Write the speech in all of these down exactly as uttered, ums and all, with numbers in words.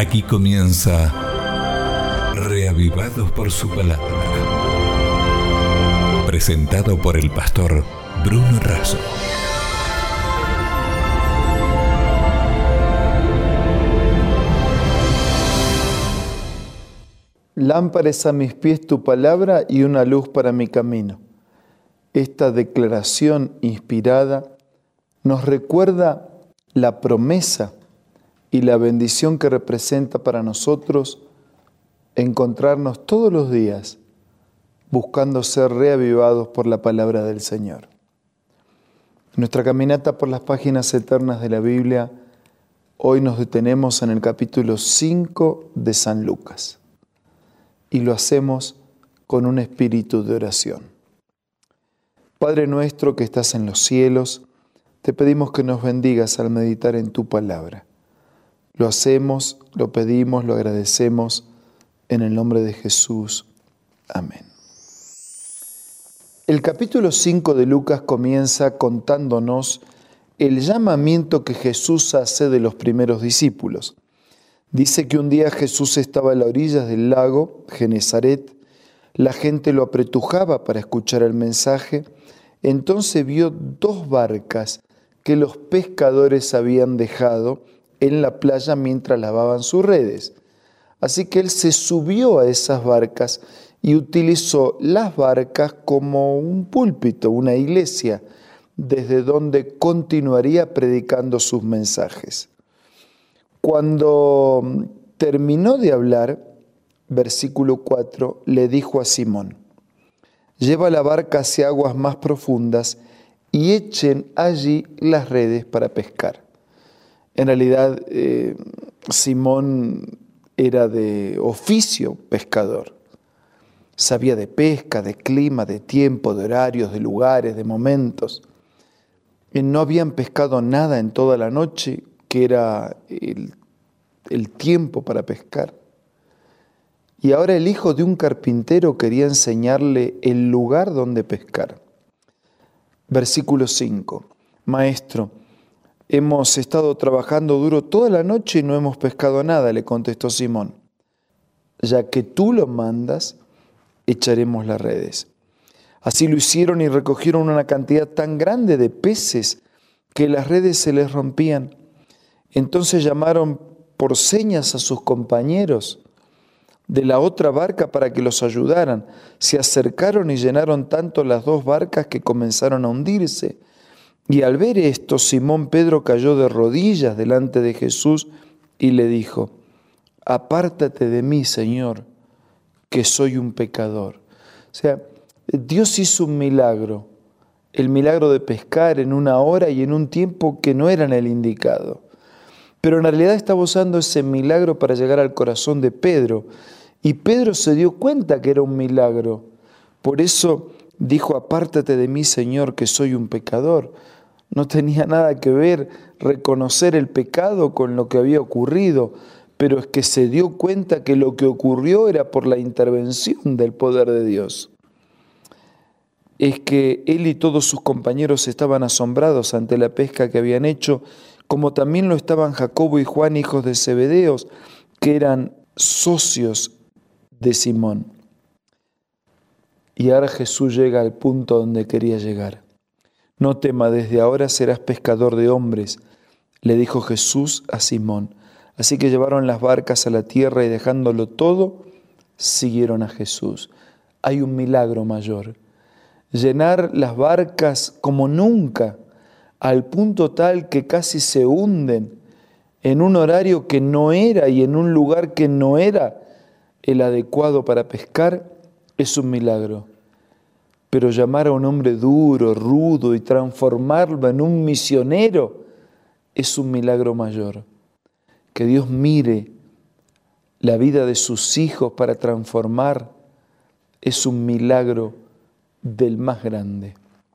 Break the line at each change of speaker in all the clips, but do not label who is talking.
Aquí comienza Reavivados por su palabra. Presentado por el pastor Bruno Razo.
Lámpara es a mis pies tu palabra y una luz para mi camino. Esta declaración inspirada nos recuerda la promesa y la bendición que representa para nosotros encontrarnos todos los días buscando ser reavivados por la palabra del Señor. En nuestra caminata por las páginas eternas de la Biblia, hoy nos detenemos en el capítulo cinco de San Lucas y lo hacemos con un espíritu de oración. Padre nuestro que estás en los cielos, te pedimos que nos bendigas al meditar en tu palabra. Lo hacemos, lo pedimos, lo agradecemos en el nombre de Jesús. Amén. El capítulo cinco de Lucas comienza contándonos el llamamiento que Jesús hace de los primeros discípulos. Dice que un día Jesús estaba a la orilla del lago Genesaret, la gente lo apretujaba para escuchar el mensaje, entonces vio dos barcas que los pescadores habían dejado en la playa mientras lavaban sus redes. Así que él se subió a esas barcas y utilizó las barcas como un púlpito, una iglesia, desde donde continuaría predicando sus mensajes. Cuando terminó de hablar, versículo cuatro, le dijo a Simón: lleva la barca hacia aguas más profundas y echen allí las redes para pescar. En realidad, eh, Simón era de oficio pescador. Sabía de pesca, de clima, de tiempo, de horarios, de lugares, de momentos. Y no habían pescado nada en toda la noche, que era el, el tiempo para pescar. Y ahora el hijo de un carpintero quería enseñarle el lugar donde pescar. Versículo cinco. Maestro, hemos estado trabajando duro toda la noche y no hemos pescado nada, le contestó Simón. Ya que tú lo mandas, echaremos las redes. Así lo hicieron y recogieron una cantidad tan grande de peces que las redes se les rompían. Entonces llamaron por señas a sus compañeros de la otra barca para que los ayudaran. Se acercaron y llenaron tanto las dos barcas que comenzaron a hundirse. Y al ver esto, Simón Pedro cayó de rodillas delante de Jesús y le dijo: apártate de mí, Señor, que soy un pecador. O sea, Dios hizo un milagro, el milagro de pescar en una hora y en un tiempo que no eran el indicado. Pero en realidad estaba usando ese milagro para llegar al corazón de Pedro. Y Pedro se dio cuenta que era un milagro. Por eso dijo: apártate de mí, Señor, que soy un pecador. No tenía nada que ver reconocer el pecado con lo que había ocurrido, pero es que se dio cuenta que lo que ocurrió era por la intervención del poder de Dios. Es que él y todos sus compañeros estaban asombrados ante la pesca que habían hecho, como también lo estaban Jacobo y Juan, hijos de Zebedeos, que eran socios de Simón. Y ahora Jesús llega al punto donde quería llegar. No temas, desde ahora serás pescador de hombres, le dijo Jesús a Simón. Así que llevaron las barcas a la tierra y dejándolo todo, siguieron a Jesús. Hay un milagro mayor. Llenar las barcas como nunca, al punto tal que casi se hunden en un horario que no era y en un lugar que no era el adecuado para pescar, es un milagro. Pero llamar a un hombre duro, rudo y transformarlo en un misionero es un milagro mayor. Que Dios mire la vida de sus hijos para transformar es un milagro del más grande.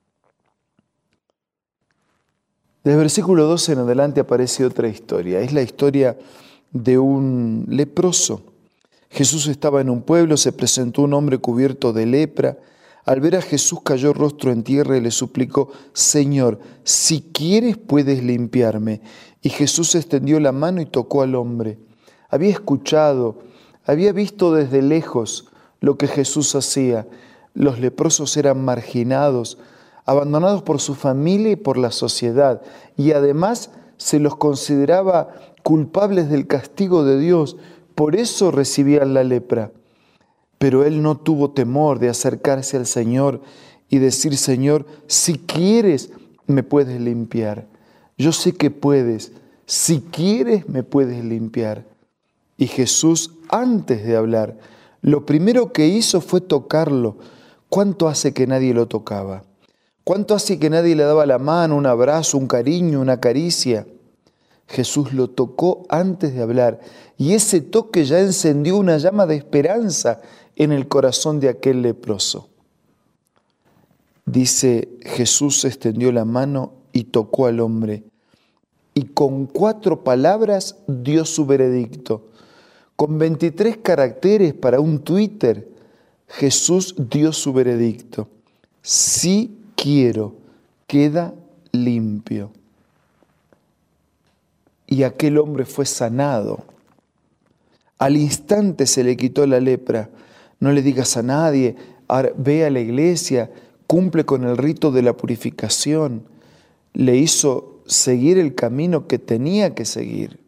Desde el versículo doce en adelante aparece otra historia. Es la historia de un leproso. Jesús estaba en un pueblo, se presentó un hombre cubierto de lepra. Al ver a Jesús cayó rostro en tierra y le suplicó: Señor, si quieres puedes limpiarme. Y Jesús extendió la mano y tocó al hombre. había escuchado, había visto desde lejos lo que Jesús hacía. Los leprosos eran marginados, abandonados por su familia y por la sociedad, y además se los consideraba culpables del castigo de Dios, por eso recibían la lepra. Pero él no tuvo temor de acercarse al Señor y decir: Señor, si quieres, me puedes limpiar. Yo sé que puedes, si quieres, me puedes limpiar. Y Jesús, antes de hablar, lo primero que hizo fue tocarlo. ¿Cuánto hace que nadie lo tocaba? ¿Cuánto hace que nadie le daba la mano, un abrazo, un cariño, una caricia? Jesús lo tocó antes de hablar, y ese toque ya encendió una llama de esperanza en el corazón de aquel leproso. Dice: Jesús extendió la mano y tocó al hombre, y con cuatro palabras dio su veredicto. Con veintitrés caracteres para un Twitter, Jesús dio su veredicto: sí quiero, queda limpio. Y aquel hombre fue sanado. Al instante se le quitó la lepra. No le digas a nadie, ahora ve a la iglesia, cumple con el rito de la purificación. Le hizo seguir el camino que tenía que seguir.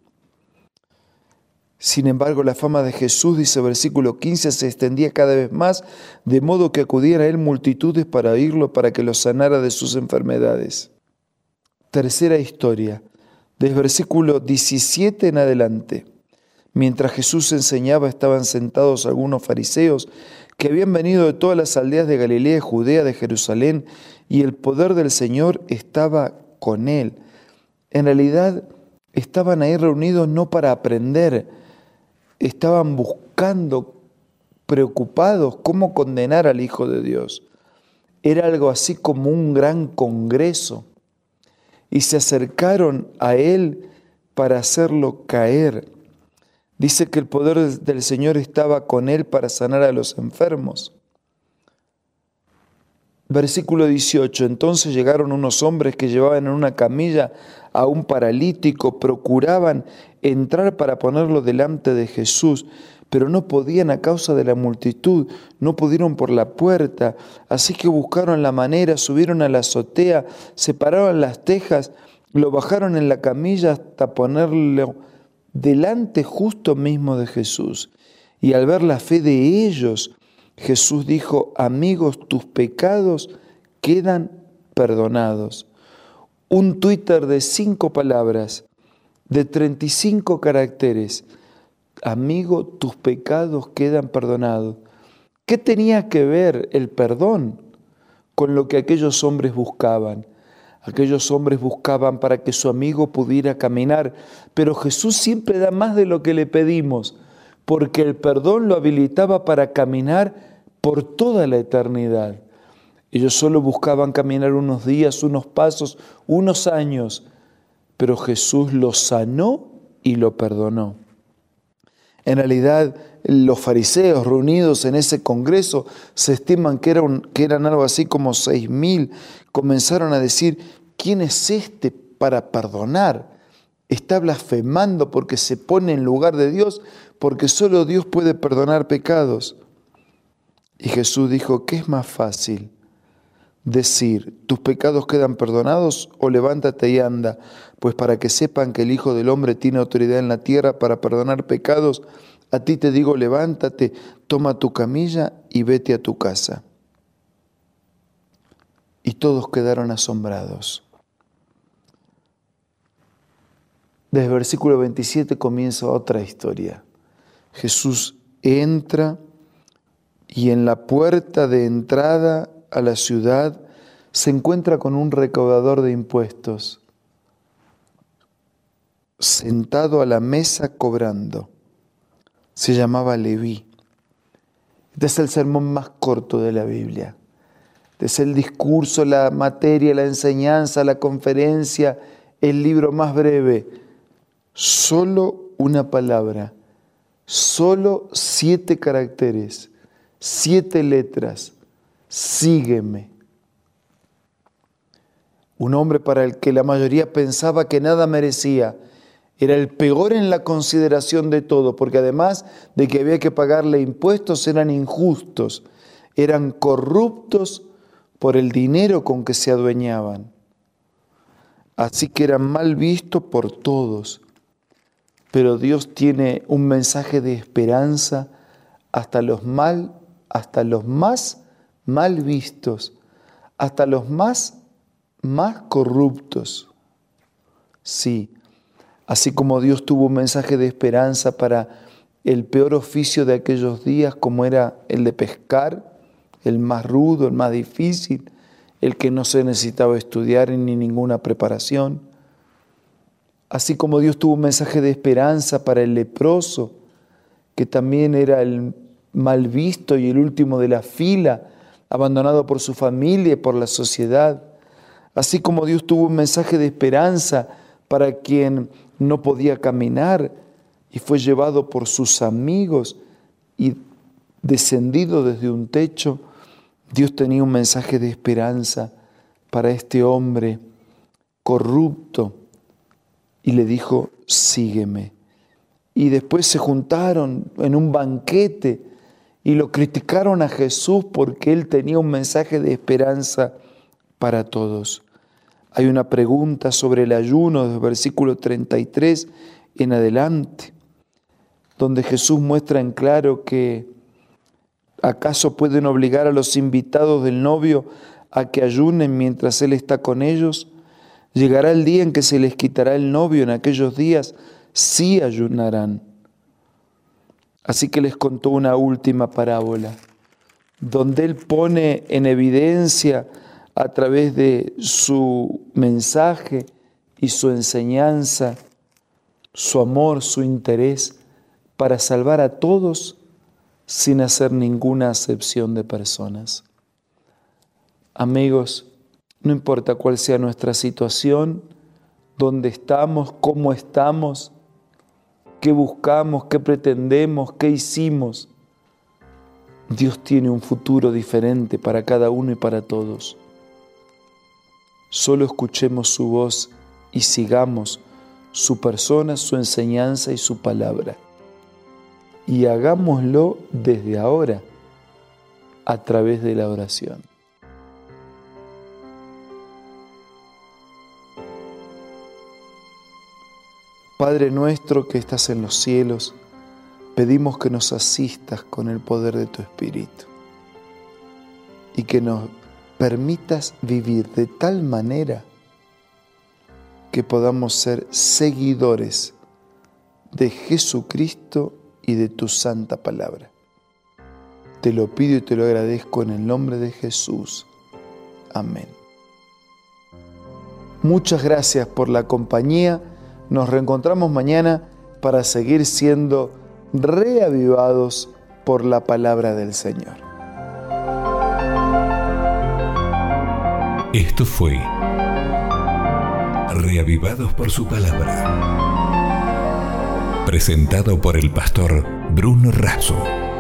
Sin embargo, la fama de Jesús, dice versículo quince, se extendía cada vez más, de modo que acudían a él multitudes para oírlo, para que los sanara de sus enfermedades. Tercera historia, desde versículo diecisiete en adelante. Mientras Jesús enseñaba, estaban sentados algunos fariseos que habían venido de todas las aldeas de Galilea, de Judea, de Jerusalén, y el poder del Señor estaba con él. En realidad, estaban ahí reunidos no para aprender, estaban buscando, preocupados, cómo condenar al Hijo de Dios. Era algo así como un gran congreso, y se acercaron a él para hacerlo caer. Dice que el poder del Señor estaba con él para sanar a los enfermos. Versículo dieciocho, entonces llegaron unos hombres que llevaban en una camilla a un paralítico, procuraban entrar para ponerlo delante de Jesús, pero no podían a causa de la multitud, no pudieron por la puerta, así que buscaron la manera, subieron a la azotea, separaron las tejas, lo bajaron en la camilla hasta ponerlo delante justo mismo de Jesús. Y al ver la fe de ellos, Jesús dijo: amigos, tus pecados quedan perdonados. Un Twitter de cinco palabras, de treinta y cinco caracteres. Amigo, tus pecados quedan perdonados. ¿Qué tenía que ver el perdón con lo que aquellos hombres buscaban? Aquellos hombres buscaban para que su amigo pudiera caminar, pero Jesús siempre da más de lo que le pedimos, porque el perdón lo habilitaba para caminar por toda la eternidad. Ellos solo buscaban caminar unos días, unos pasos, unos años, pero Jesús lo sanó y lo perdonó. En realidad, los fariseos reunidos en ese congreso, se estiman que eran, que eran algo así como seis mil, comenzaron a decir: ¿quién es este para perdonar? Está blasfemando porque se pone en lugar de Dios, porque solo Dios puede perdonar pecados. Y Jesús dijo: ¿qué es más fácil? Decir, tus pecados quedan perdonados, o levántate y anda, pues para que sepan que el Hijo del Hombre tiene autoridad en la tierra para perdonar pecados, a ti te digo, levántate, toma tu camilla y vete a tu casa. Y todos quedaron asombrados. Desde el versículo veintisiete comienza otra historia. Jesús entra y en la puerta de entrada a la ciudad se encuentra con un recaudador de impuestos, sentado a la mesa cobrando. Se llamaba Leví. Este es el sermón más corto de la Biblia. Este es el discurso, la materia, la enseñanza, la conferencia, el libro más breve. Solo una palabra, solo siete caracteres, siete letras. Sígueme. Un hombre para el que la mayoría pensaba que nada merecía, Era el peor en la consideración de todo, porque además de que había que pagarle impuestos, eran injustos, eran corruptos por el dinero con que se adueñaban. Así que eran mal vistos por todos. Pero Dios tiene un mensaje de esperanza hasta los mal, hasta los más mal vistos, hasta los más, más corruptos. Sí, así como Dios tuvo un mensaje de esperanza para el peor oficio de aquellos días, como era el de pescar, el más rudo, el más difícil, el que no se necesitaba estudiar ni ninguna preparación. Así como Dios tuvo un mensaje de esperanza para el leproso, que también era el mal visto y el último de la fila, abandonado por su familia y por la sociedad. Así como Dios tuvo un mensaje de esperanza para quien no podía caminar y fue llevado por sus amigos y descendido desde un techo, Dios tenía un mensaje de esperanza para este hombre corrupto y le dijo, sígueme. Y después se juntaron en un banquete y lo criticaron a Jesús porque él tenía un mensaje de esperanza para todos. Hay una pregunta sobre el ayuno del versículo treinta y tres en adelante, donde Jesús muestra en claro que ¿acaso pueden obligar a los invitados del novio a que ayunen mientras él está con ellos? Llegará el día en que se les quitará el novio, en aquellos días sí ayunarán. Así que les contó una última parábola, donde él pone en evidencia a través de su mensaje y su enseñanza, su amor, su interés para salvar a todos sin hacer ninguna acepción de personas. Amigos, no importa cuál sea nuestra situación, dónde estamos, cómo estamos, qué buscamos, qué pretendemos, qué hicimos, Dios tiene un futuro diferente para cada uno y para todos. Solo escuchemos su voz y sigamos su persona, su enseñanza y su palabra. Y hagámoslo desde ahora a través de la oración. Padre nuestro que estás en los cielos, pedimos que nos asistas con el poder de tu Espíritu y que nos permitas vivir de tal manera que podamos ser seguidores de Jesucristo y de tu santa palabra. Te lo pido y te lo agradezco en el nombre de Jesús. Amén. Muchas gracias por la compañía. Nos reencontramos mañana para seguir siendo reavivados por la palabra del Señor.
Esto fue Reavivados por su palabra, presentado por el pastor Bruno Razo.